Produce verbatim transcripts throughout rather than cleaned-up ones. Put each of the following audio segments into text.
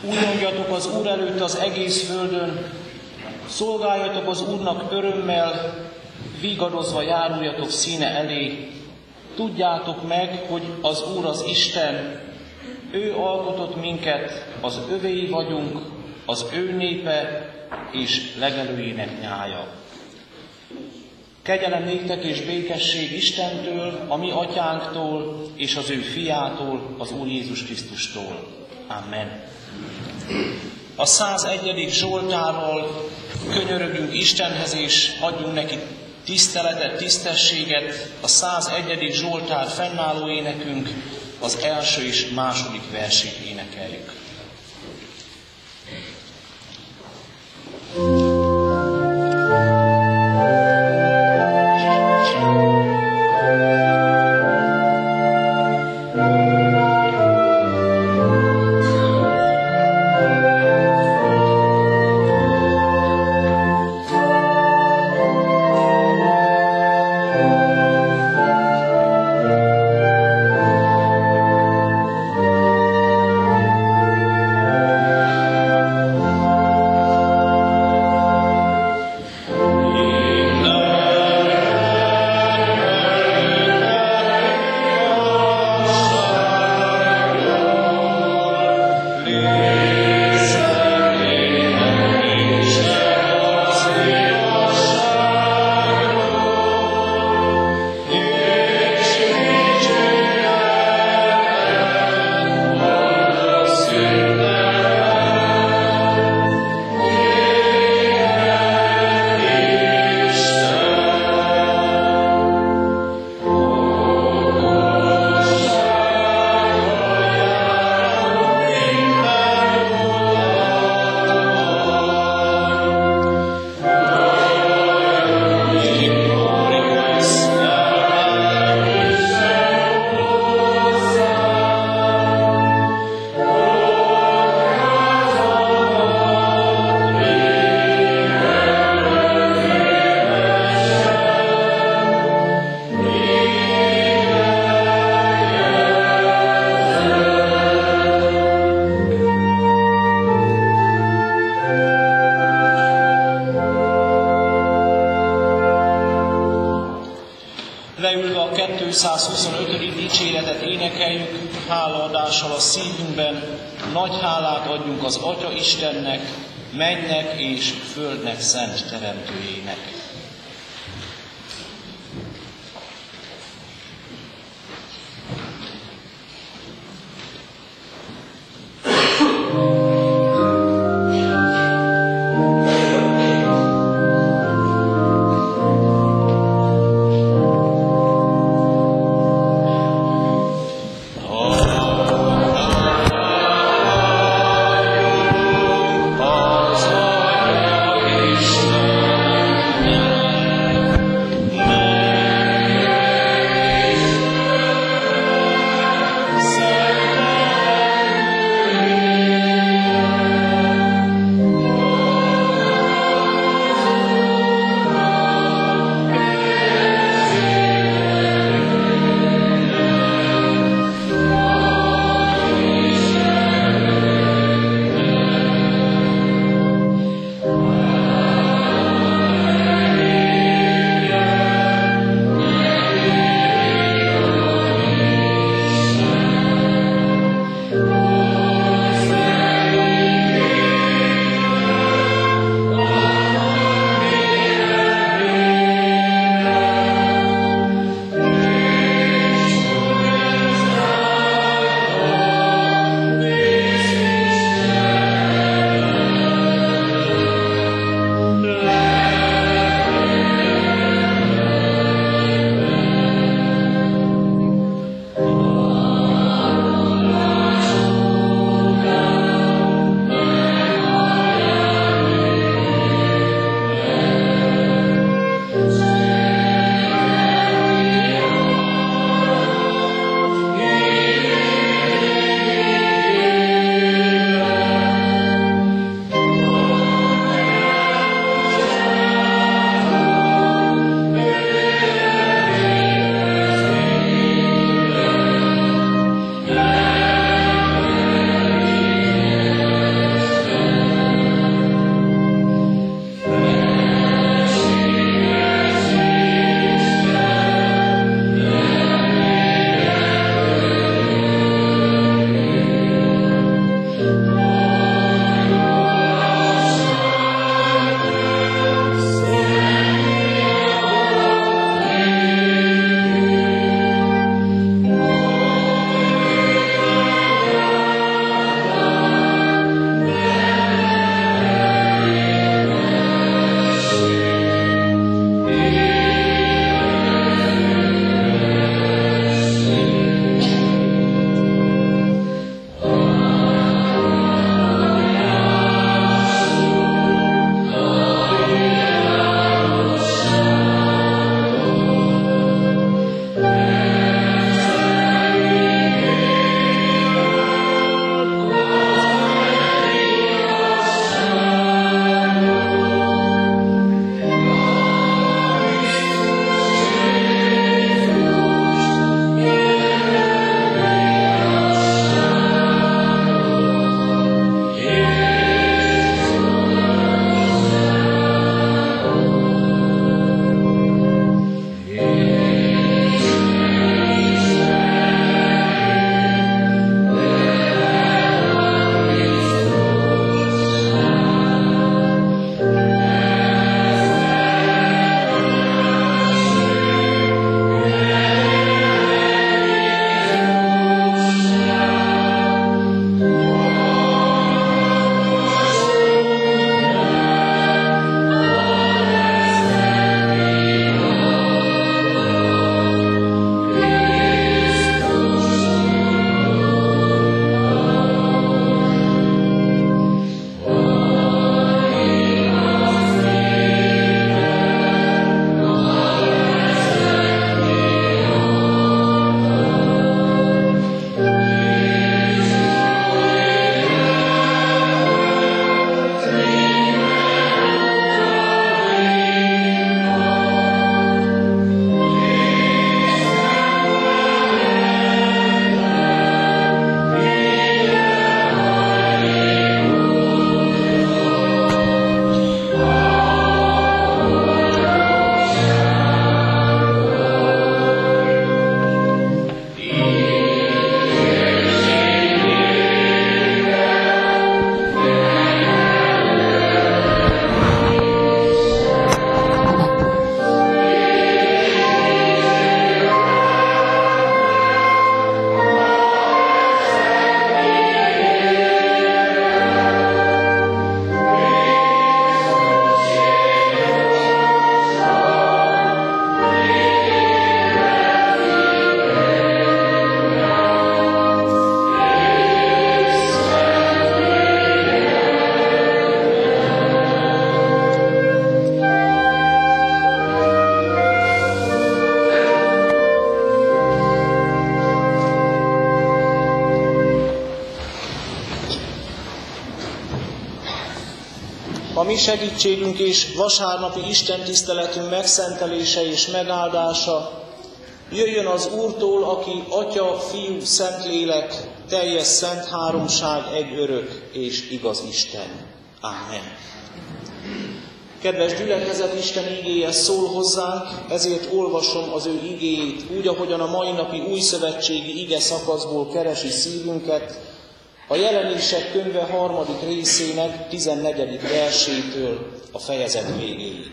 Újongjatok az Úr előtt az egész földön, szolgáljatok az Úrnak örömmel, vigadozva járuljatok színe elé. Tudjátok meg, hogy az Úr az Isten, ő alkotott minket, az övéi vagyunk, az ő népe és legelőjének nyája. Kegyelem néktek és békesség Istentől, a mi atyánktól és az ő fiától, az Úr Jézus Krisztustól. Amen. A százegyedik Zsoltárral könyörögjünk Istenhez, és adjunk neki tiszteletet, tisztességet. A százegyedik Zsoltár fennálló énekünk, az első és második versét énekeljük. Leülve a kétszázhuszonötödik dicséretet énekeljük, hálaadással a szívünkben, nagy hálát adjunk az Atya Istennek, mennynek és földnek szent teremtőjének. Yeah. A mi segítségünk és vasárnapi istentiszteletünk megszentelése és megáldása jöjjön az Úrtól, aki Atya, Fiú, Szentlélek, teljes szent háromság, egy örök és igaz Isten. Amen. Kedves gyülekezet, Isten igéje szól hozzánk, ezért olvasom az ő igéjét, úgy, ahogyan a mai napi újszövetségi ige szakaszból keresi szívünket, a Jelenések könyve harmadik részének tizennegyedik versétől a fejezet végéig.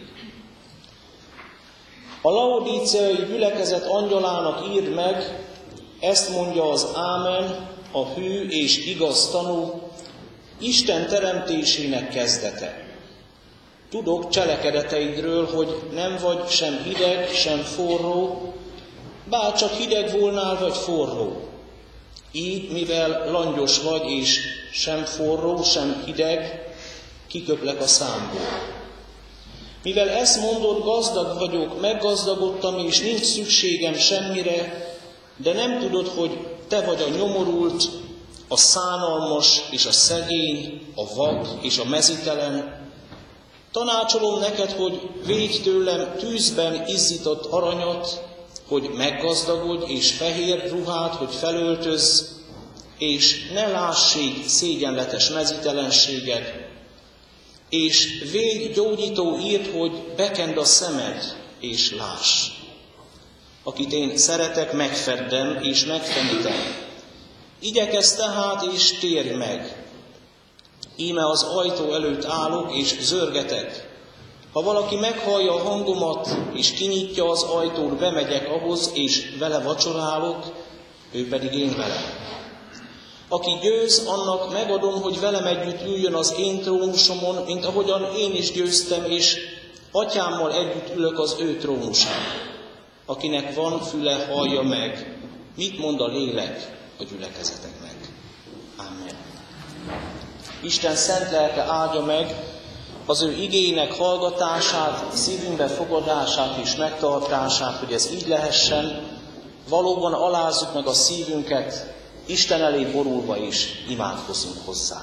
A laodíceai gyülekezet angyalának írd meg, ezt mondja az Ámen, a hű és igaz tanú, Isten teremtésének kezdete. Tudok cselekedeteidről, hogy nem vagy sem hideg, sem forró, bár csak hideg volnál, vagy forró. Így, mivel langyos vagy, és sem forró, sem hideg, kiköplek a számból. Mivel ezt mondod, gazdag vagyok, meggazdagodtam, és nincs szükségem semmire, de nem tudod, hogy te vagy a nyomorult, a szánalmas és a szegény, a vad és a mezítelen. Tanácsolom neked, hogy védj tőlem tűzben izzított aranyat, hogy meggazdagodj, és fehér ruhát, hogy felöltözz, és ne lássék szégyenletes mezítelenséged, és védj gyógyító írt, hogy bekend a szemed, és láss. Akit én szeretek, megfeddem, és megfenyítem. Igyekezz tehát, és térj meg. Íme az ajtó előtt állok, és zörgetek. Ha valaki meghallja a hangomat, és kinyitja az ajtót, bemegyek ahhoz, és vele vacsorálok, ő pedig én velem. Aki győz, annak megadom, hogy velem együtt üljön az én trónusomon, mint ahogyan én is győztem, és atyámmal együtt ülök az ő trónusán. Akinek van füle, hallja meg, mit mond a lélek a gyülekezeteknek. Amen. Isten szent lelke áldja meg az ő igének hallgatását, szívünkbe fogadását és megtartását, hogy ez így lehessen. Valóban alázzuk meg a szívünket, Isten elé borulva is imádkozunk hozzá.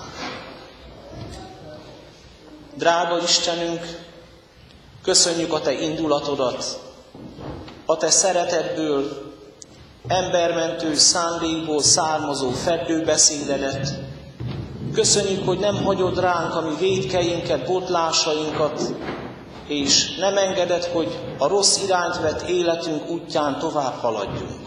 Drága Istenünk, köszönjük a Te indulatodat, a Te szeretetből, embermentő szándékból származó feddőbeszédedet. Köszönjük, hogy nem hagyod ránk a mi vétkeinket, botlásainkat, és nem engeded, hogy a rossz irányt vett életünk útján tovább haladjunk.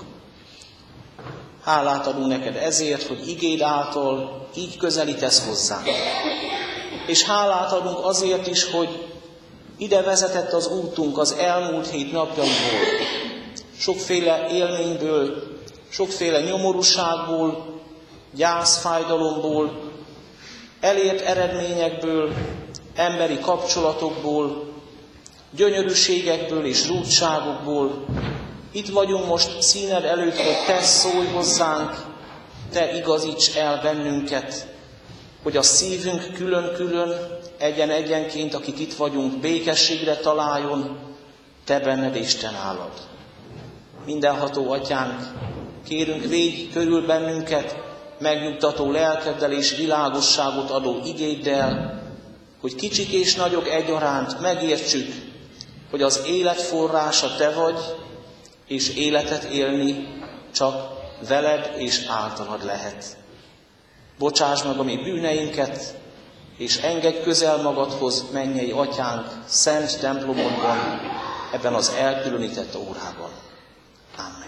Hálát adunk neked ezért, hogy igéd által így közelítesz hozzánk. És hálát adunk azért is, hogy ide vezetett az útunk az elmúlt hét napjaiból. Sokféle élményből, sokféle nyomorúságból, gyászfájdalomból, elért eredményekből, emberi kapcsolatokból, gyönyörűségekből és rúdságokból. Itt vagyunk most színed előtt, hogy Te szólj hozzánk, Te igazíts el bennünket, hogy a szívünk külön-külön, egyen-egyenként, akik itt vagyunk, békességre találjon, Te benned Isten állad. Mindenható Atyánk, kérünk, védj körül bennünket, megnyugtató lelkeddel és világosságot adó igéddel, hogy kicsik és nagyok egyaránt megértsük, hogy az élet forrása Te vagy, és életet élni csak veled és általad lehet. Bocsáss meg a mi bűneinket, és engedj közel magadhoz, mennyei Atyánk, szent templomodban, ebben az elkülönített órában. Amen.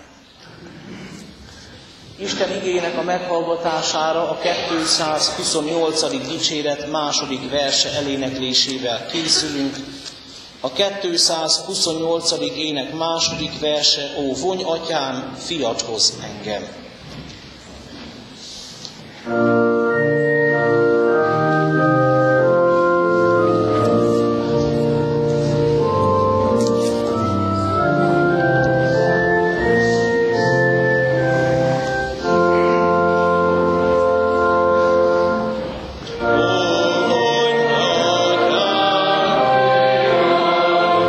Isten igének a meghallgatására a kétszázhuszonnyolcadik dicséret második verse eléneklésével készülünk. A kétszázhuszonnyolcadik ének második verse: Ó, vonj, Atyám, fiadhoz engem!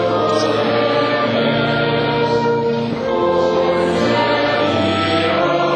Oh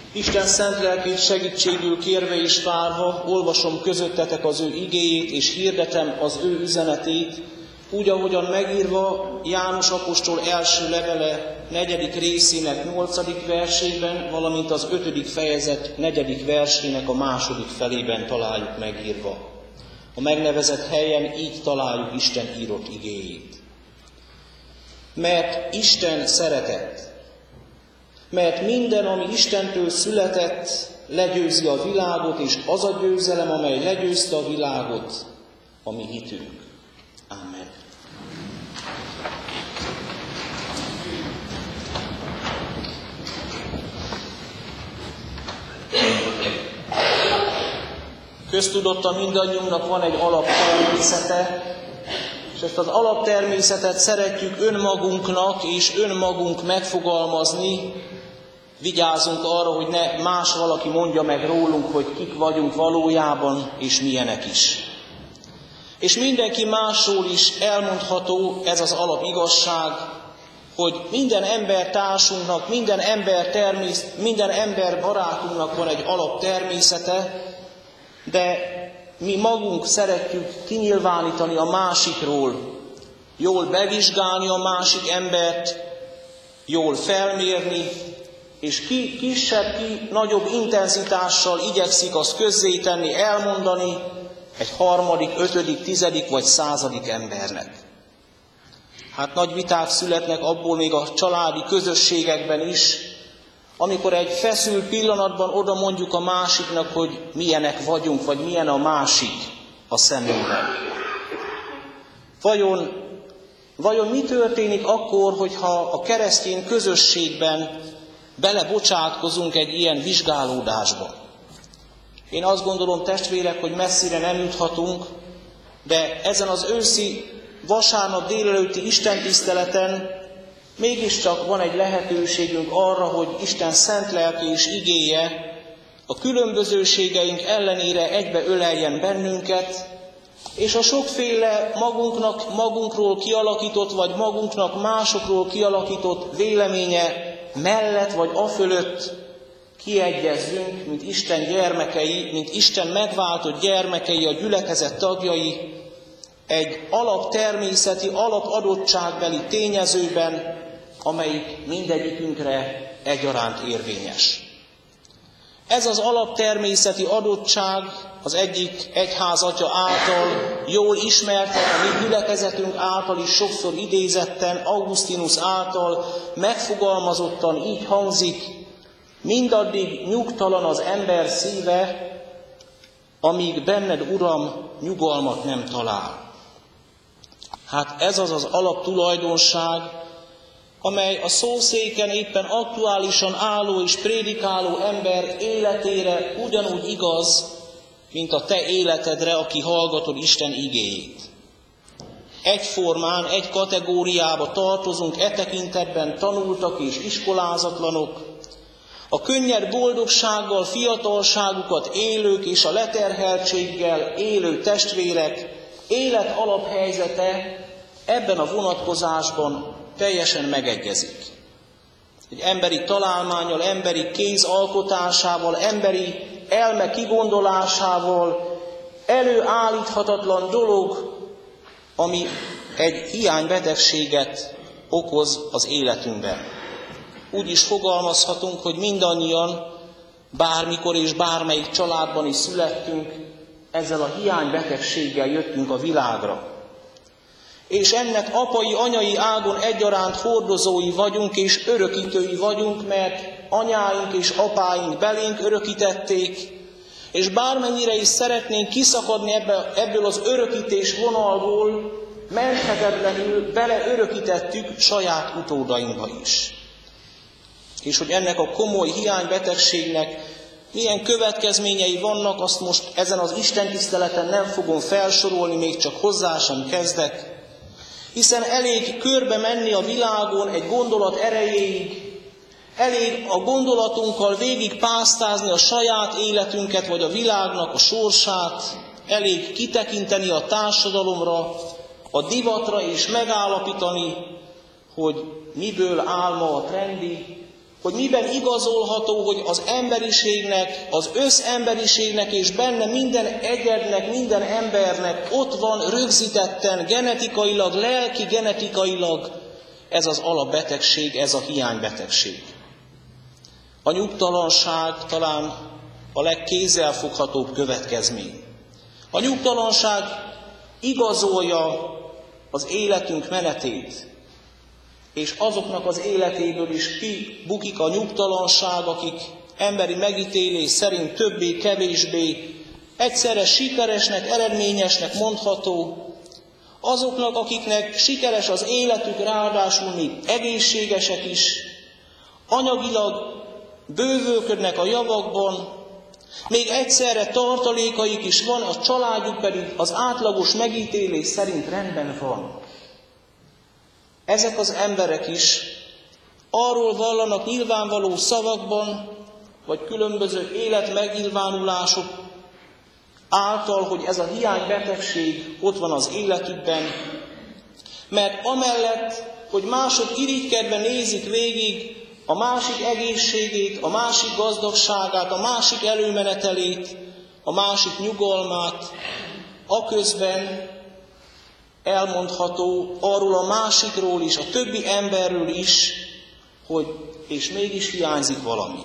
Isten szent lelkét segítségül kérve és várva olvasom közöttetek az ő igéjét, és hirdetem az ő üzenetét, úgy, ahogyan megírva János apostol első levele negyedik részének nyolcadik versében, valamint az ötödik fejezet negyedik versének a második felében találjuk megírva. A megnevezett helyen így találjuk Isten írott igéjét. Mert Isten szeretett, mert minden, ami Istentől született, legyőzi a világot, és az a győzelem, amely legyőzte a világot, a mi hitünk. Amen. Köztudottan mindannyiunknak van egy alaptermészete, és ezt az alaptermészetet szeretjük önmagunknak és önmagunk megfogalmazni. Vigyázzunk arra, hogy ne más valaki mondja meg rólunk, hogy kik vagyunk valójában, és milyenek is. És mindenki másról is elmondható ez az alapigazság, hogy minden ember társunknak, minden ember, termész, minden ember barátunknak van egy alaptermészete, de mi magunk szeretjük kinyilvánítani a másikról, jól bevizsgálni a másik embert, jól felmérni, és ki kisebb, ki nagyobb intenzitással igyekszik azt közzétenni, elmondani egy harmadik, ötödik, tizedik vagy századik embernek. Hát nagy viták születnek abból még a családi közösségekben is, amikor egy feszült pillanatban oda mondjuk a másiknak, hogy milyenek vagyunk, vagy milyen a másik a szemünkben. Vajon, vajon mi történik akkor, hogyha a keresztény közösségben belebocsátkozunk egy ilyen vizsgálódásba? Én azt gondolom, testvérek, hogy messzire nem juthatunk, de ezen az őszi vasárnap délelőtti istentiszteleten mégiscsak van egy lehetőségünk arra, hogy Isten szent lelke és igéje a különbözőségeink ellenére egybe öleljen bennünket, és a sokféle magunknak, magunkról kialakított, vagy magunknak másokról kialakított véleménye mellett, vagy afölött kiegyezzünk, mint Isten gyermekei, mint Isten megváltott gyermekei, a gyülekezet tagjai, egy alaptermészeti, alapadottságbeli tényezőben, amelyik mindegyikünkre egyaránt érvényes. Ez az alaptermészeti adottság az egyik egyházatya által jól ismertek, a mi gyülekezetünk által is sokszor idézetten, Augustinus által megfogalmazottan így hangzik: mindaddig nyugtalan az ember szíve, amíg benned, Uram, nyugalmat nem talál. Hát ez az az alaptulajdonság, amely a szószéken éppen aktuálisan álló és prédikáló ember életére ugyanúgy igaz, mint a te életedre, aki hallgatod Isten igéjét. Egyformán, egy kategóriába tartozunk e tekintetben tanultak és iskolázatlanok, a könnyed boldogsággal fiatalságukat élők és a leterheltséggel élő testvérek élet alaphelyzete ebben a vonatkozásban teljesen megegyezik. Egy emberi találmánnyal, emberi kéz alkotásával, emberi elme kigondolásával előállíthatatlan dolog, ami egy hiánybetegséget okoz az életünkben. Úgy is fogalmazhatunk, hogy mindannyian, bármikor és bármelyik családban is születtünk, ezzel a hiánybetegséggel jöttünk a világra. És ennek apai, anyai ágon egyaránt hordozói vagyunk és örökítői vagyunk, mert anyáink és apáink belénk örökítették, és bármennyire is szeretnénk kiszakadni ebből az örökítés vonalból, menthetetlenül beleörökítettük saját utódainkba is. És hogy ennek a komoly hiánybetegségnek milyen következményei vannak, azt most ezen az istentiszteleten nem fogom felsorolni, még csak hozzá sem kezdek, hiszen elég körbe menni a világon egy gondolat erejéig, elég a gondolatunkkal végig pásztázni a saját életünket, vagy a világnak a sorsát, elég kitekinteni a társadalomra, a divatra és megállapítani, hogy miből áll ma a trendi, hogy miben igazolható, hogy az emberiségnek, az összemberiségnek és benne minden egyednek, minden embernek ott van rögzítetten genetikailag, lelki genetikailag ez az alapbetegség, ez a hiánybetegség. A nyugtalanság talán a legkézzelfoghatóbb következmény. A nyugtalanság igazolja az életünk menetét, és azoknak az életéből is kibukik a nyugtalanság, akik emberi megítélés szerint többé-kevésbé egyszerre sikeresnek, eredményesnek mondható, azoknak, akiknek sikeres az életük, ráadásul még egészségesek is, anyagilag bővölködnek a javakban, még egyszerre tartalékaik is van, a családjuk pedig az átlagos megítélés szerint rendben van. Ezek az emberek is arról vallanak nyilvánvaló szavakban, vagy különböző életmegnyilvánulások által, hogy ez a hiánybetegség ott van az életükben, mert amellett, hogy mások irigykedve nézik végig a másik egészségét, a másik gazdagságát, a másik előmenetelét, a másik nyugalmát, aközben elmondható arról a másikról is, a többi emberről is, hogy és mégis hiányzik valami.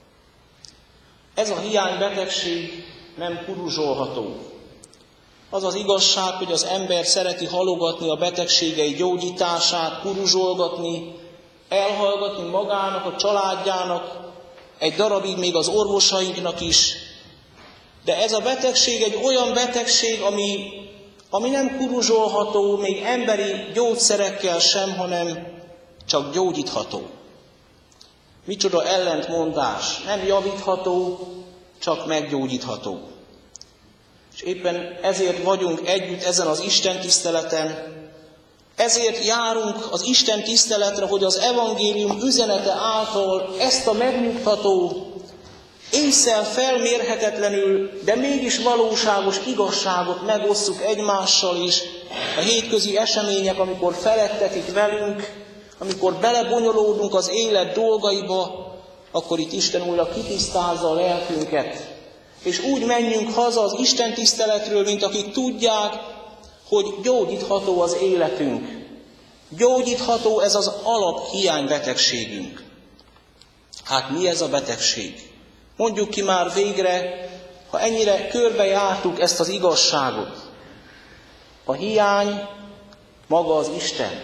Ez a hiánybetegség nem kuruzsolható. Az az igazság, hogy az ember szereti halogatni a betegségei gyógyítását, kuruzsolgatni, elhallgatni magának, a családjának, egy darabig még az orvosainknak is. De ez a betegség egy olyan betegség, ami, ami nem kuruzsolható, még emberi gyógyszerekkel sem, hanem csak gyógyítható. Micsoda ellentmondás, nem javítható, csak meggyógyítható. És éppen ezért vagyunk együtt ezen az Isten tiszteleten, ezért járunk az Isten tiszteletre, hogy az evangélium üzenete által ezt a megnyugtató, ésszel felmérhetetlenül, de mégis valóságos igazságot megosszuk egymással is. A hétközi események, amikor felettetik velünk, amikor belebonyolódunk az élet dolgaiba, akkor itt Isten újra kitisztázza a lelkünket. És úgy menjünk haza az Isten tiszteletről, mint akik tudják, hogy gyógyítható az életünk. Gyógyítható ez az alap hiánybetegségünk. Hát mi ez a betegség? Mondjuk ki már végre, ha ennyire körbejártuk ezt az igazságot. A hiány maga az Isten.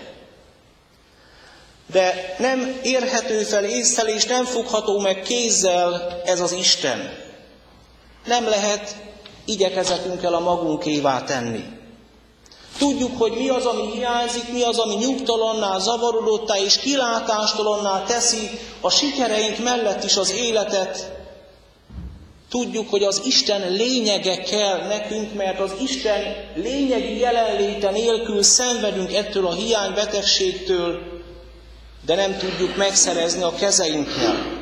De nem érhető fel észszel és nem fogható meg kézzel ez az Isten. Nem lehet igyekezetünkkel a magunkévá tenni. Tudjuk, hogy mi az, ami hiányzik, mi az, ami nyugtalanná, zavarodottá és kilátástalanná teszi a sikereink mellett is az életet. Tudjuk, hogy az Isten lényege kell nekünk, mert az Isten lényegi jelenléte nélkül szenvedünk ettől a hiánybetegségtől, de nem tudjuk megszerezni a kezeinkkel.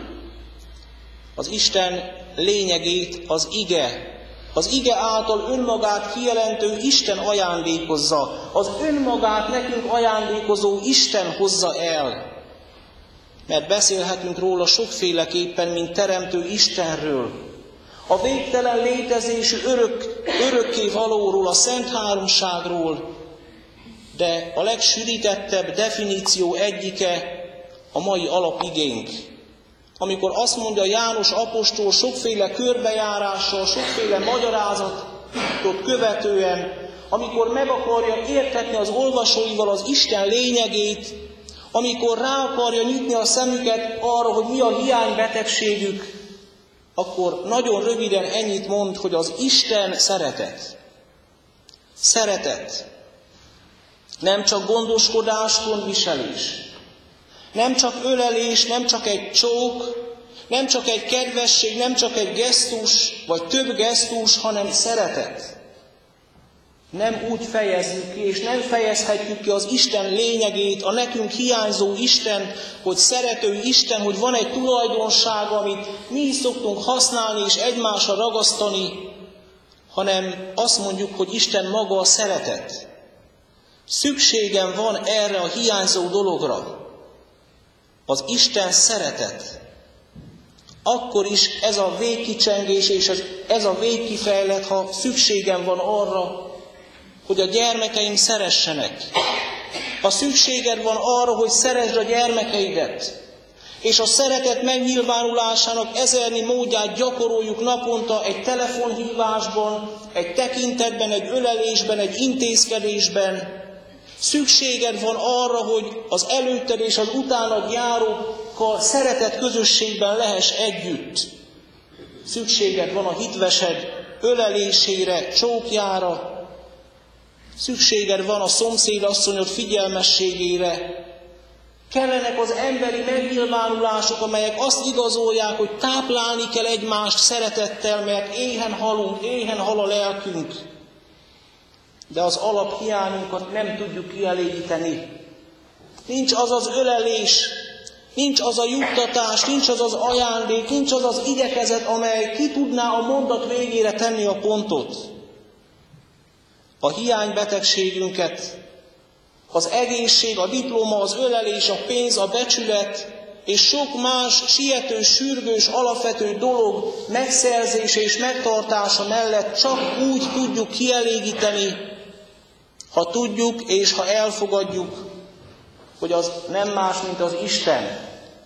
Az Isten lényegét az ige, az ige által önmagát kijelentő Isten ajándékozza, az önmagát nekünk ajándékozó Isten hozza el. Mert beszélhetünk róla sokféleképpen, mint teremtő Istenről, a végtelen létezésű örök, örökké valóról, a Szent Háromságról, de a legsűrítettebb definíció egyike a mai alapigénk. Amikor azt mondja János apostol sokféle körbejárással, sokféle magyarázatot követően, amikor meg akarja értetni az olvasóival az Isten lényegét, amikor rá akarja nyitni a szemüket arra, hogy mi a hiánybetegségük, akkor nagyon röviden ennyit mond, hogy az Isten szeretet. Szeretet. Nem csak gondoskodás, gondviselés. Nem csak ölelés, nem csak egy csók, nem csak egy kedvesség, nem csak egy gesztus, vagy több gesztus, hanem szeretet. Nem úgy fejezzük ki, és nem fejezhetjük ki az Isten lényegét, a nekünk hiányzó Isten, hogy szerető Isten, hogy van egy tulajdonsága, amit mi is szoktunk használni és egymásra ragasztani, hanem azt mondjuk, hogy Isten maga a szeretet. Szükségem van erre a hiányzó dologra. az Isten szeretet, akkor is ez a végkicsengés és ez a végkifejlet, ha szükségem van arra, hogy a gyermekeim szeressenek. Ha szükséged van arra, hogy szeresd a gyermekeidet, és a szeretet megnyilvánulásának ezernyi módját gyakoroljuk naponta egy telefonhívásban, egy tekintetben, egy ölelésben, egy intézkedésben, szükséged van arra, hogy az előtted és az utánad járókkal szeretet közösségben lehess együtt. Szükséged van a hitvesed ölelésére, csókjára, szükséged van a szomszédasszonyod figyelmességére. Kellenek az emberi megnyilvánulások, amelyek azt igazolják, hogy táplálni kell egymást szeretettel, mert éhen halunk, éhen hal a lelkünk. De az alaphiányunkat nem tudjuk kielégíteni. Nincs az az ölelés, nincs az a juttatás, nincs az az ajándék, nincs az az igyekezet, amely ki tudná a mondat végére tenni a pontot. A hiánybetegségünket, az egészség, a diploma, az ölelés, a pénz, a becsület és sok más siető, sürgős, alapvető dolog megszerzése és megtartása mellett csak úgy tudjuk kielégíteni, ha tudjuk és ha elfogadjuk, hogy az nem más, mint az Isten.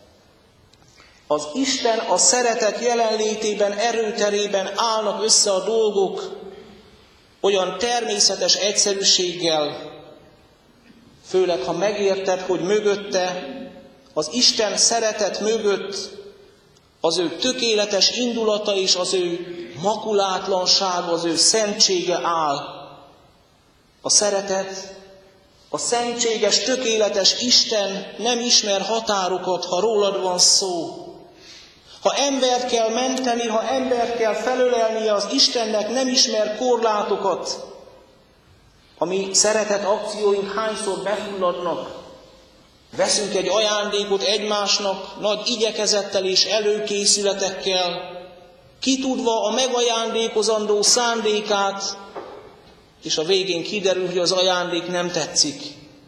Az Isten a szeretet jelenlétében, erőterében állnak össze a dolgok olyan természetes egyszerűséggel, főleg ha megérted, hogy mögötte, az Isten szeretet mögött az ő tökéletes indulata és az ő makulátlansága, az ő szentsége áll. A szeretet, a szentséges, tökéletes Isten nem ismer határokat, ha rólad van szó. Ha embert kell menteni, ha embert kell felölelnie, az Istennek nem ismer korlátokat. A mi szeretet akcióink hányszor befulladnak. Veszünk egy ajándékot egymásnak, nagy igyekezettel és előkészületekkel, kitudva a megajándékozandó szándékát, és a végén kiderül, hogy az ajándék nem tetszik.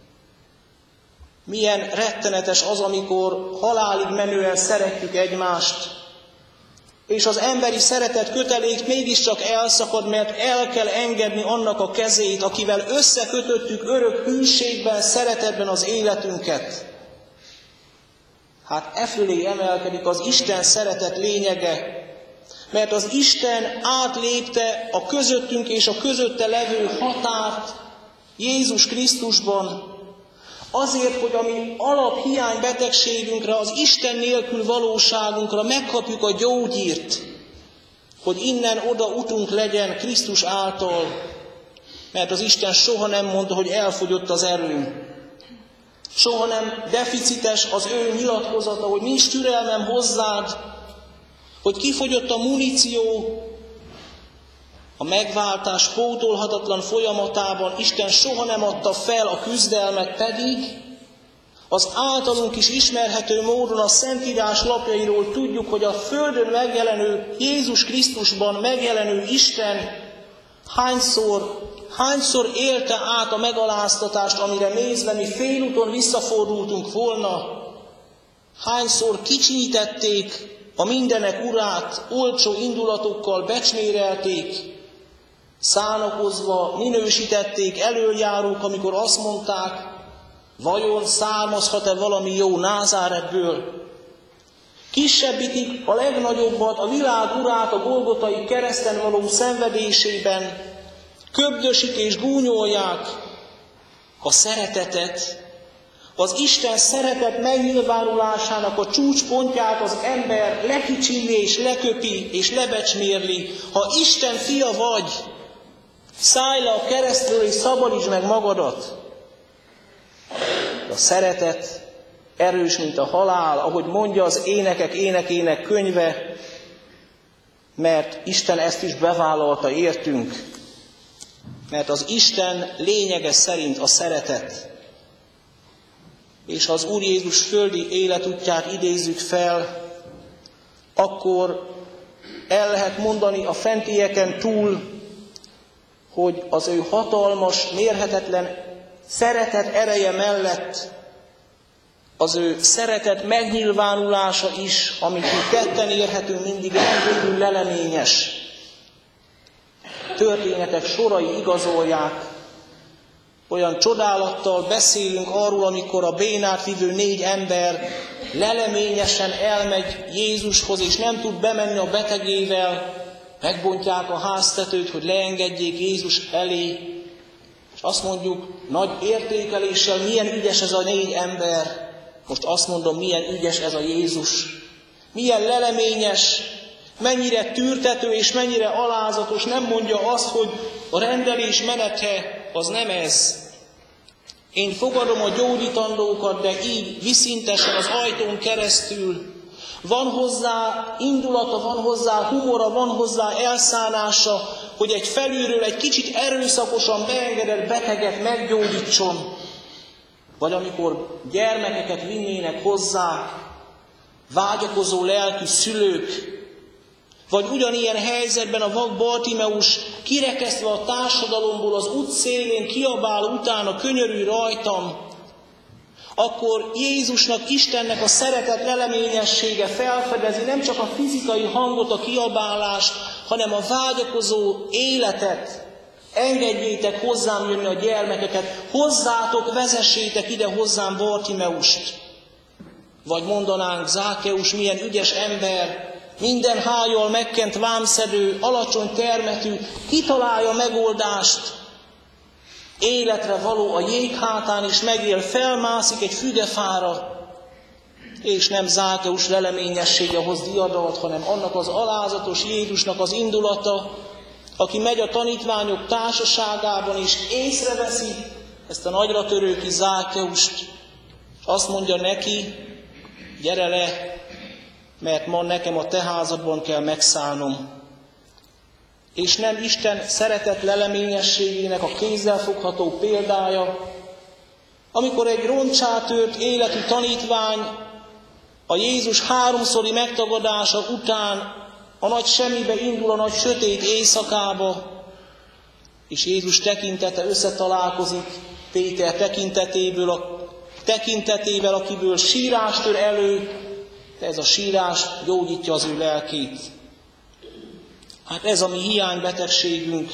Milyen rettenetes az, amikor halálig menően szeretjük egymást, és az emberi szeretet kötelék mégiscsak elszakad, mert el kell engedni annak a kezét, akivel összekötöttük örök hűségben, szeretetben az életünket. Hát e fölé emelkedik az Isten szeretet lényege, mert az Isten átlépte a közöttünk és a közötte levő határt Jézus Krisztusban, azért, hogy a mi alaphiánybetegségünkre, az Isten nélkül valóságunkra megkapjuk a gyógyírt, hogy innen oda utunk legyen Krisztus által, mert az Isten soha nem mondta, hogy elfogyott az erőm. Soha nem deficites az ő nyilatkozata, hogy nincs türelmem hozzád, hogy kifogyott a muníció. A megváltás pótolhatatlan folyamatában Isten soha nem adta fel a küzdelmet, pedig az általunk is ismerhető módon a Szentírás lapjairól tudjuk, hogy a földön megjelenő, Jézus Krisztusban megjelenő Isten hányszor, hányszor élte át a megaláztatást, amire nézve mi félúton visszafordultunk volna, hányszor kicsinyítették a mindenek urát, olcsó indulatokkal becsmérelték, szánakozva minősítették elöljárók, amikor azt mondták, vajon származhat-e valami jó Názáretből. Kisebbítik a legnagyobbat, a világ urát a Golgotai kereszten való szenvedésében, köbdösik és gúnyolják a szeretetet, az Isten szeretet megnyilvánulásának a csúcspontját az ember lekicsinli és leköpi és lebecsmérli. Ha Isten fia vagy, szállj le a keresztről és szabadítsd meg magadat. A szeretet erős, mint a halál, ahogy mondja az Énekek énekének könyve, mert Isten ezt is bevállalta értünk. Mert az Isten lényege szerint a szeretet. És ha az Úr Jézus földi életútját idézzük fel, akkor el lehet mondani a fentieken túl, hogy az ő hatalmas, mérhetetlen szeretet ereje mellett az ő szeretet megnyilvánulása is, amit mi tetten érhetünk, mindig rendkívül leleményes. Történetek sorai igazolják, olyan csodálattal beszélünk arról, amikor a bénát vivő négy ember leleményesen elmegy Jézushoz, és nem tud bemenni a betegével, megbontják a háztetőt, hogy leengedjék Jézus elé, és azt mondjuk, nagy értékeléssel, milyen ügyes ez a négy ember. Most azt mondom, milyen ügyes ez a Jézus. Milyen leleményes, mennyire tűrtető és mennyire alázatos. Nem mondja azt, hogy a rendelés menete az nem ez. Én fogadom a gyógyítandókat, de így viszintesen az ajtón keresztül. Van hozzá indulata, van hozzá humora, van hozzá elszánása, hogy egy felülről egy kicsit erőszakosan beengedett beteget meggyógyítson. Vagy amikor gyermekeket vinnének hozzá, vágyakozó lelkű szülők, vagy ugyanilyen helyzetben a vak Bartimeus kirekesztve a társadalomból az útszélén kiabál utána, könyörülj rajtam, akkor Jézusnak, Istennek a szeretet leleményessége felfedezi nem csak a fizikai hangot, a kiabálást, hanem a vágyakozó életet. Engedjétek hozzám jönni a gyermekeket, hozzátok, vezessétek ide hozzám Bartimeust. Vagy mondanánk, Zákeus milyen ügyes ember, minden hájjal megkent vámszedő, alacsony termetű, kitalálja megoldást. Életre való a jég hátán, és megél, felmászik egy fügefára, és nem Zákeus leleményessége hoz diadalt, hanem annak az alázatos Jézusnak az indulata, aki megy a tanítványok társaságában, és észreveszi ezt a nagyra törő kis Zákeust, és azt mondja neki, gyere le, mert ma nekem a te házadban kell megszállnom. És nem Isten szeretet leleményességének a kézzelfogható példája, amikor egy roncsátört életű tanítvány a Jézus háromszori megtagadása után a nagy semmibe indul a nagy sötét éjszakába, és Jézus tekintete összetalálkozik Péter tekintetéből, a tekintetével, akiből sírás tör elő, de ez a sírás gyógyítja az ő lelkét. Hát ez a mi hiánybetegségünk,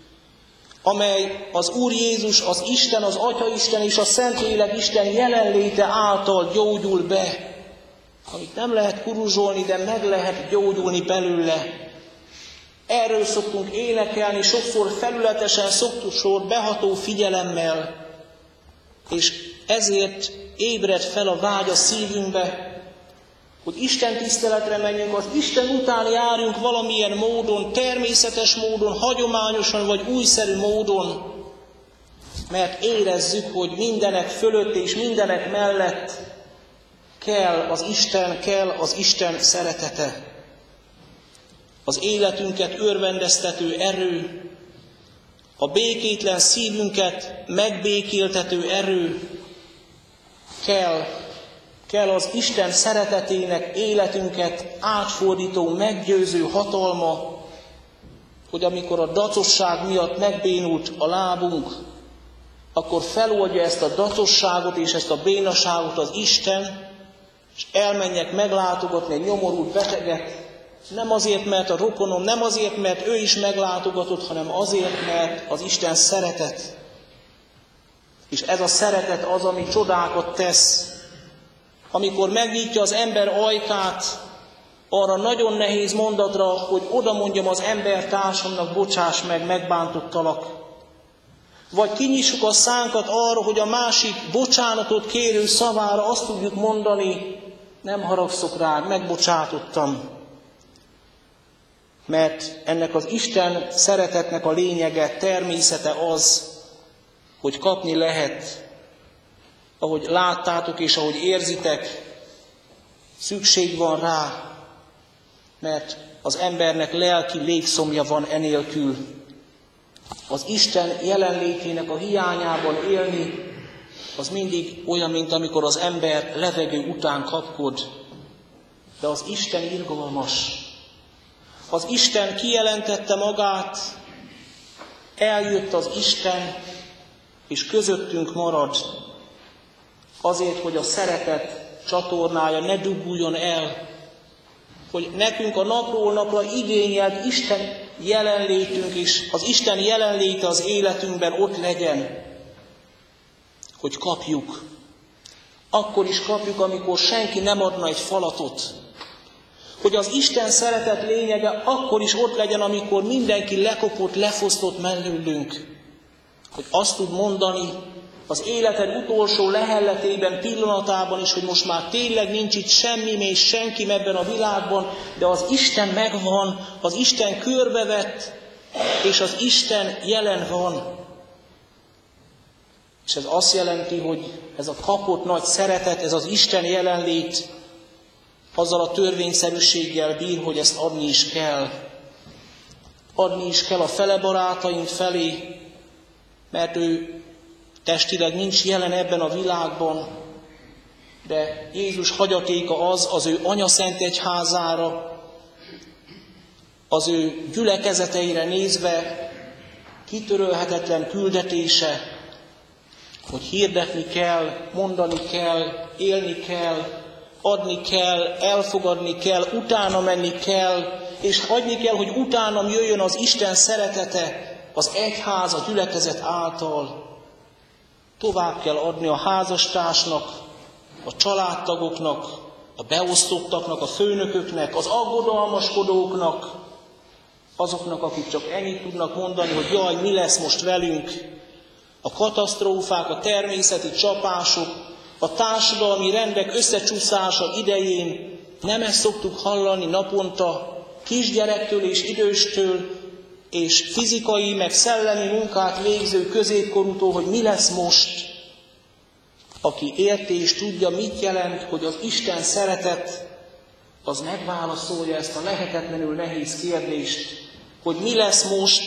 amely az Úr Jézus, az Isten, az Atyaisten és a Szentlélek Isten jelenléte által gyógyul be, amit nem lehet kuruzsolni, de meg lehet gyógyulni belőle. Erről szoktunk énekelni, sokszor felületesen, sokszor beható figyelemmel, és ezért ébred fel a vágy a szívünkbe, hogy Isten tiszteletre menjünk, az Isten után járjunk valamilyen módon, természetes módon, hagyományosan vagy újszerű módon, mert érezzük, hogy mindenek fölött és mindenek mellett kell az Isten, kell az Isten szeretete. Az életünket örvendeztető erő, a békétlen szívünket megbékéltető erő, kell, kell az Isten szeretetének életünket átfordító, meggyőző hatalma, hogy amikor a dacosság miatt megbénult a lábunk, akkor feloldja ezt a dacosságot és ezt a bénaságot az Isten, és elmenjek meglátogatni egy nyomorult beteget, nem azért, mert a rokonom, nem azért, mert ő is meglátogatott, hanem azért, mert az Isten szeretet. És ez a szeretet az, ami csodákat tesz. Amikor megnyitja az ember ajkát arra nagyon nehéz mondatra, hogy oda mondjam az embertársamnak, bocsáss meg, megbántottalak. Vagy kinyissuk a szánkat arra, hogy a másik bocsánatot kérő szavára azt tudjuk mondani, nem haragszok rád, megbocsátottam. Mert ennek az Isten szeretetnek a lényege, természete az, hogy kapni lehet, ahogy láttátok és ahogy érzitek, szükség van rá, mert az embernek lelki légszomja van enélkül. Az Isten jelenlétének a hiányában élni, az mindig olyan, mint amikor az ember levegő után kapkod. De az Isten irgalmas. Az Isten kijelentette magát, eljött az Isten, és közöttünk marad. azért, hogy a szeretet csatornája ne duguljon el, hogy nekünk a napról napra igényelt Isten jelenlétünk és az Isten jelenléte az életünkben ott legyen, hogy kapjuk. Akkor is kapjuk, amikor senki nem adna egy falatot. Hogy az Isten szeretet lényege akkor is ott legyen, amikor mindenki lekopott, lefosztott mellőlünk. Hogy azt tud mondani az életed utolsó lehelletében, pillanatában is, hogy most már tényleg nincs itt semmi, még senki ebben a világban, de az Isten megvan, az Isten körbevett, és az Isten jelen van. És ez azt jelenti, hogy ez a kapott nagy szeretet, ez az Isten jelenlét azzal a törvényszerűséggel bír, hogy ezt adni is kell. Adni is kell a fele barátaink felé, mert ő testileg nincs jelen ebben a világban, de Jézus hagyatéka az az ő anyaszent egyházára, az ő gyülekezeteire nézve kitörölhetetlen küldetése, hogy hirdetni kell, mondani kell, élni kell, adni kell, elfogadni kell, utána menni kell, és hagyni kell, hogy utánam jöjjön az Isten szeretete az egyház, a gyülekezet által. Tovább kell adni a házastársnak, a családtagoknak, a beosztottaknak, a főnököknek, az aggodalmaskodóknak, azoknak, akik csak ennyit tudnak mondani, hogy jaj, mi lesz most velünk. A katasztrófák, a természeti csapások, a társadalmi rendek összecsúszása idején nem ezt szoktuk hallani naponta, kisgyerektől és időstől, és fizikai, meg szellemi munkát végző középkorútól, hogy mi lesz most. Aki érti és tudja, mit jelent, hogy az Isten szeretet, az megválaszolja ezt a lehetetlenül nehéz kérdést, hogy mi lesz most,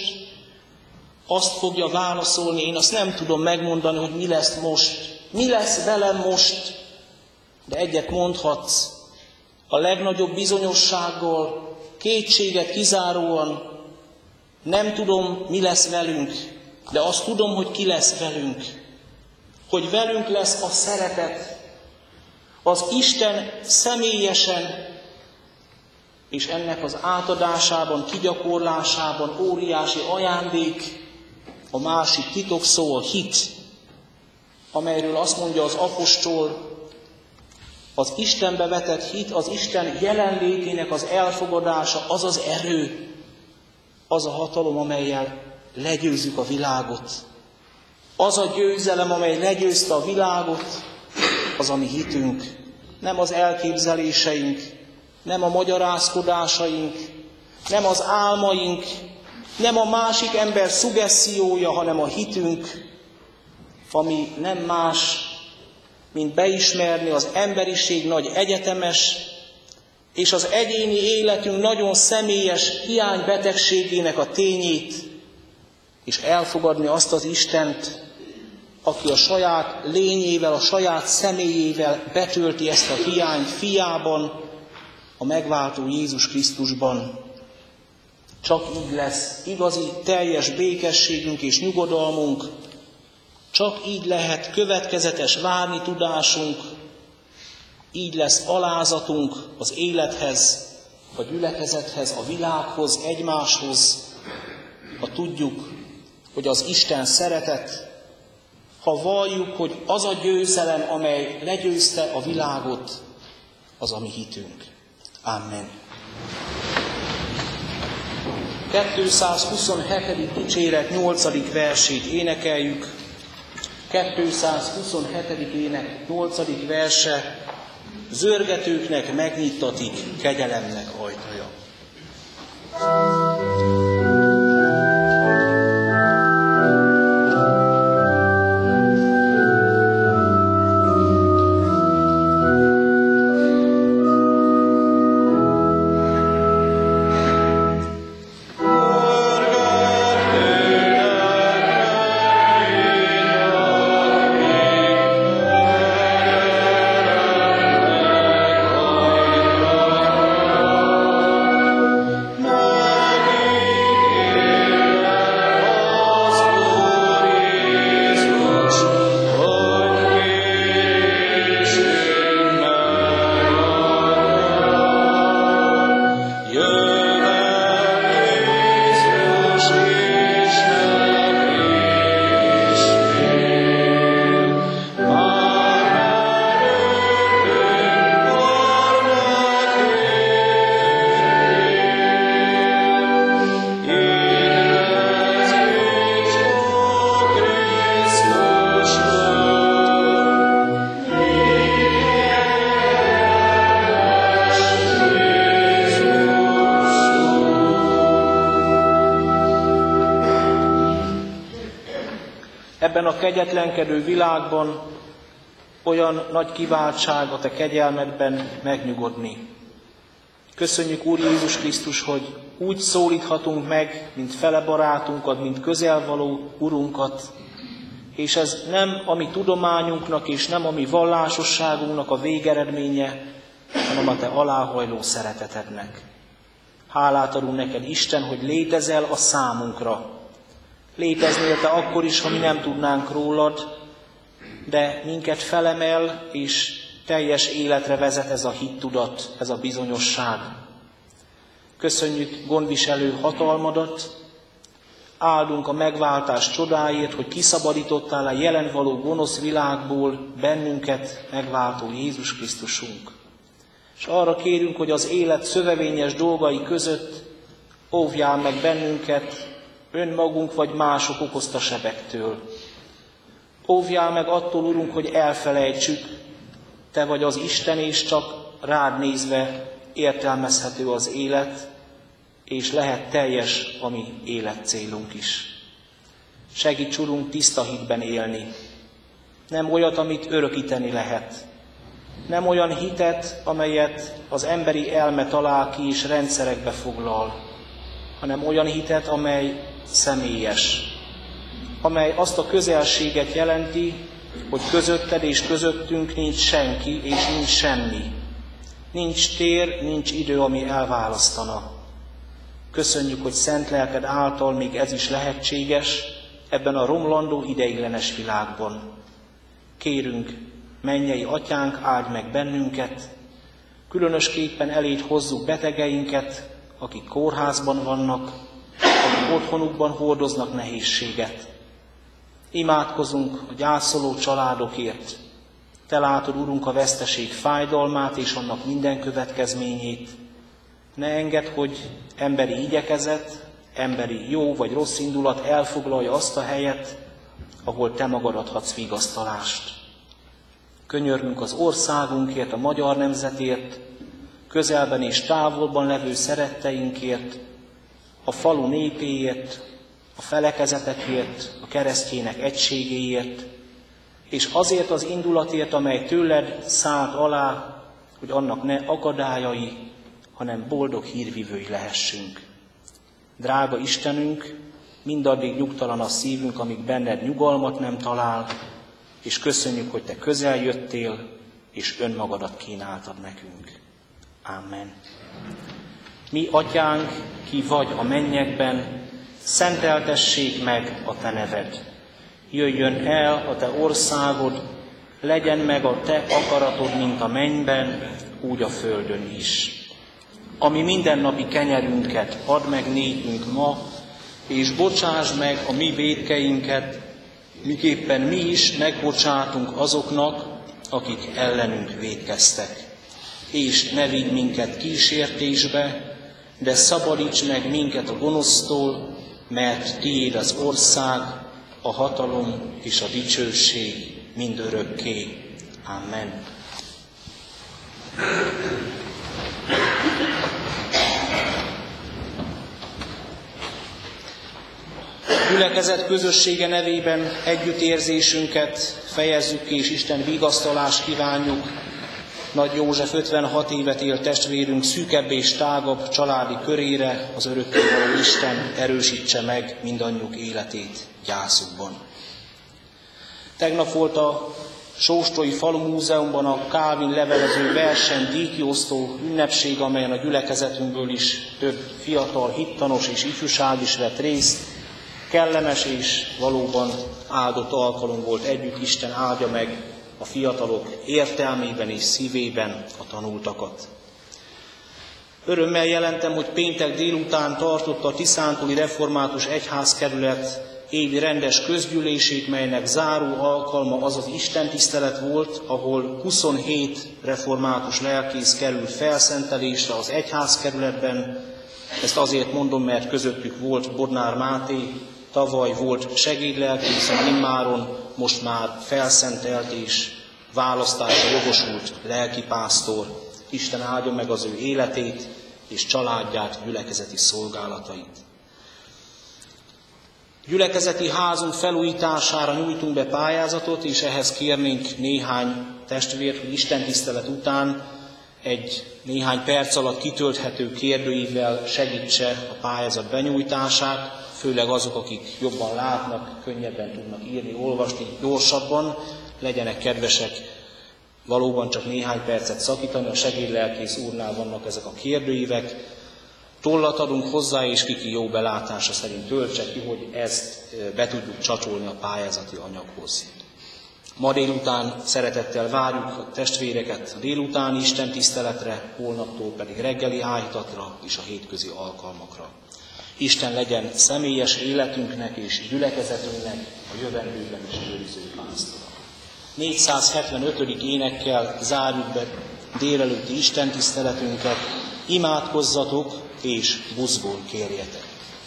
azt fogja válaszolni, én azt nem tudom megmondani, hogy mi lesz most, mi lesz velem most, de egyet mondhatsz, a legnagyobb bizonyossággal, kétséget kizáróan, nem tudom, mi lesz velünk, de azt tudom, hogy ki lesz velünk. Hogy velünk lesz a szeretet, az Isten személyesen, és ennek az átadásában, kigyakorlásában óriási ajándék, a másik titokszó, a hit, amelyről azt mondja az apostol, az Istenbe vetett hit, az Isten jelenlétének az elfogadása, az az erő, az a hatalom, amellyel legyőzzük a világot. Az a győzelem, amely legyőzte a világot, az a mi hitünk. Nem az elképzeléseink, nem a magyarázkodásaink, nem az álmaink, nem a másik ember szuggesziója, hanem a hitünk, ami nem más, mint beismerni az emberiség nagy egyetemes, és az egyéni életünk nagyon személyes hiánybetegségének a tényét, és elfogadni azt az Istent, aki a saját lényével, a saját személyével betölti ezt a hiányt fiában, a megváltó Jézus Krisztusban. Csak így lesz igazi, teljes békességünk és nyugodalmunk, csak így lehet következetes várni tudásunk, így lesz alázatunk az élethez, a gyülekezethez, a világhoz, egymáshoz, ha tudjuk, hogy az Isten szeretet, ha valljuk, hogy az a győzelem, amely legyőzte a világot, az a mi hitünk. Amen. kétszázhuszonhetedik dicséret nyolcadik versét énekeljük. kétszázhuszonhetedik ének nyolcadik verse. Zörgetőknek megnyittatik kegyelemnek ajtaja. No. Ebben a kegyetlenkedő világban olyan nagy kiváltság a Te kegyelmedben megnyugodni. Köszönjük, Úr Jézus Krisztus, hogy úgy szólíthatunk meg, mint fele barátunkat, mint közelvaló Urunkat, és ez nem a mi tudományunknak és nem a mi vallásosságunknak a végeredménye, hanem a Te aláhajló szeretetednek. Hálát adunk neked, Isten, hogy létezel a számunkra. Léteznél Te akkor is, ha mi nem tudnánk rólad, de minket felemel, és teljes életre vezet ez a hittudat, ez a bizonyosság. Köszönjük gondviselő hatalmadat, áldunk a megváltás csodáért, hogy kiszabadítottál a jelen való gonosz világból bennünket megváltó Jézus Krisztusunk. És arra kérünk, hogy az élet szövevényes dolgai között óvjál meg bennünket önmagunk vagy mások okozta sebektől. Óvjál meg attól, Urunk, hogy elfelejtsük, Te vagy az Isten, és csak rád nézve értelmezhető az élet, és lehet teljes a mi életcélunk is. Segíts, Urunk, tiszta hitben élni. Nem olyat, amit örökíteni lehet. Nem olyan hitet, amelyet az emberi elme talál ki és rendszerekbe foglal, hanem olyan hitet, amely személyes, amely azt a közelséget jelenti, hogy közötted és közöttünk nincs senki és nincs semmi. Nincs tér, nincs idő, ami elválasztana. Köszönjük, hogy szent lelked által még ez is lehetséges ebben a romlandó ideiglenes világban. Kérünk, mennyei Atyánk, áldj meg bennünket, különösképpen eléd hozzuk betegeinket, akik kórházban vannak, akik otthonukban hordoznak nehézséget. Imádkozunk a gyászoló családokért. Te látod, Urunk, a veszteség fájdalmát és annak minden következményét. Ne engedd, hogy emberi igyekezet, emberi jó vagy rossz indulat elfoglalja azt a helyet, ahol Te magad adhatsz vigasztalást. Könyörgünk az országunkért, a magyar nemzetért, közelben és távolban levő szeretteinkért, a falu népéért, a felekezetekért, a keresztjének egységéért, és azért az indulatért, amely tőled szállt alá, hogy annak ne akadályai, hanem boldog hírvivői lehessünk. Drága Istenünk, mindaddig nyugtalan a szívünk, amíg benned nyugalmat nem talál, és köszönjük, hogy Te közel jöttél, és önmagadat kínáltad nekünk. Amen. Mi, Atyánk, ki vagy a mennyekben, szenteltessék meg a Te neved. Jöjjön el a Te országod, legyen meg a Te akaratod, mint a mennyben, úgy a földön is. Ami mindennapi kenyerünket add meg nékünk ma, és bocsáss meg a mi vétkeinket, miképpen mi is megbocsátunk azoknak, akik ellenünk vétkeztek. És ne vigy minket kísértésbe, de szabadíts meg minket a gonosztól, mert Tiéd az ország, a hatalom és a dicsőség mindörökké. Amen. Gyülekezet közössége nevében együttérzésünket fejezzük ki, és Isten vigasztalást kívánjuk. Nagy József ötvenhat évet élt testvérünk szűkebb és tágabb családi körére, az örökkévaló Isten erősítse meg mindannyiuk életét gyászukban. Tegnap volt a Sóstrói Falumúzeumban a Kálvin levelező verseny díjkiosztó ünnepség, amelyen a gyülekezetünkből is több fiatal, hittanos és ifjúság is vett részt. Kellemes és valóban áldott alkalom volt együtt. Isten áldja meg a fiatalok értelmében és szívében a tanultakat. Örömmel jelentem, hogy péntek délután tartotta a Tiszántúli Református Egyházkerület évi rendes közgyűlését, melynek záró alkalma az az istentisztelet volt, ahol huszonhét református lelkész került felszentelésre az egyházkerületben. Ezt azért mondom, mert közöttük volt Bodnár Máté, tavaly volt segédlelkészem, immáron most már felszentelt és választásra jogosult lelkipásztor. Isten áldja meg az ő életét és családját, gyülekezeti szolgálatait. Gyülekezeti házunk felújítására nyújtunk be pályázatot, és ehhez kérnénk néhány testvért, hogy istentisztelet után egy néhány perc alatt kitölthető kérdőívvel segítse a pályázat benyújtását, főleg azok, akik jobban látnak, könnyebben tudnak írni, olvasni, gyorsabban, legyenek kedvesek valóban csak néhány percet szakítani, a segédlelkész úrnál vannak ezek a kérdőívek. Tollat adunk hozzá, és kiki jó belátása szerint töltse ki, hogy ezt be tudjuk csatolni a pályázati anyaghoz. Ma délután szeretettel várjuk a testvéreket a délutáni istentiszteletre, holnaptól pedig reggeli áhítatra és a hétközi alkalmakra. Isten legyen személyes életünknek és gyülekezetünknek a jövendőben is őriző pásztora. négyszázhetvenötödik énekkel zárjuk be délelőtti istentiszteletünket, imádkozzatok és buszból kérjetek.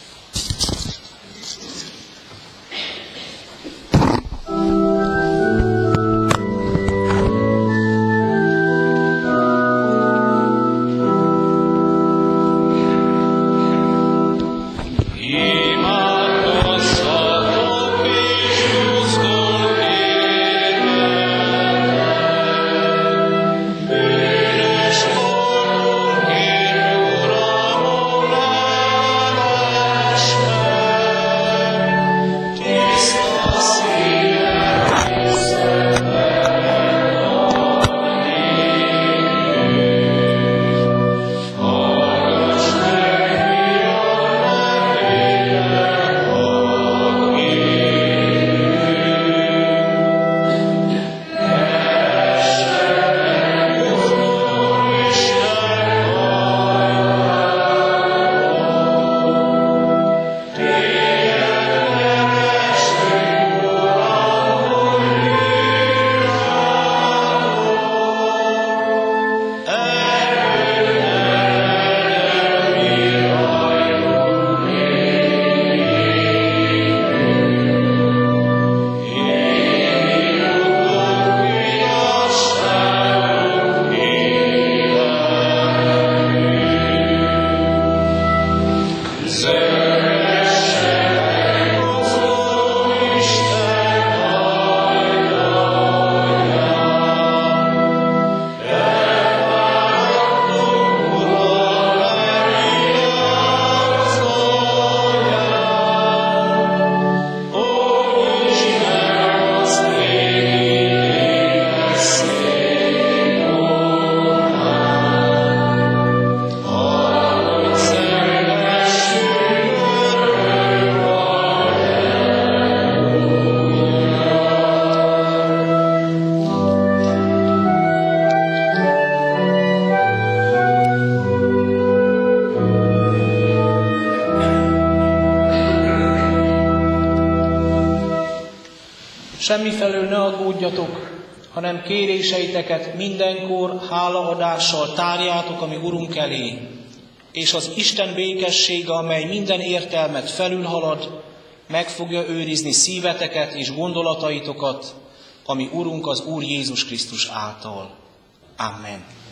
Semmifelől ne aggódjatok, hanem kéréseiteket mindenkor hálaadással tárjátok a mi Urunk elé, és az Isten békessége, amely minden értelmet felülhalad, meg fogja őrizni szíveteket és gondolataitokat, ami Urunk az Úr Jézus Krisztus által. Amen.